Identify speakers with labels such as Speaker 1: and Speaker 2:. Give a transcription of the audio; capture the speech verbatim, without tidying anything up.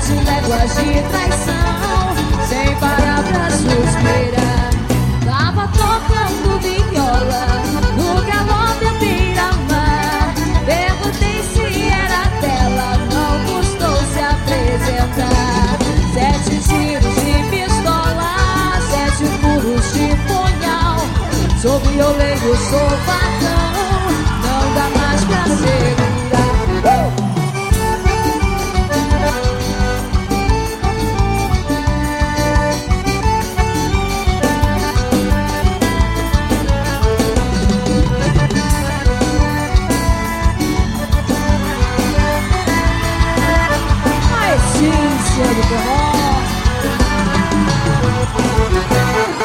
Speaker 1: Sete léguas de traição, sem parar pra suspirar. Tava tocando viola no galope a beira-mar. Perguntei se era dela, não custou se apresentar. Sete tiros de pistola, sete furos de punhal. Sou violeiro, sou vaca.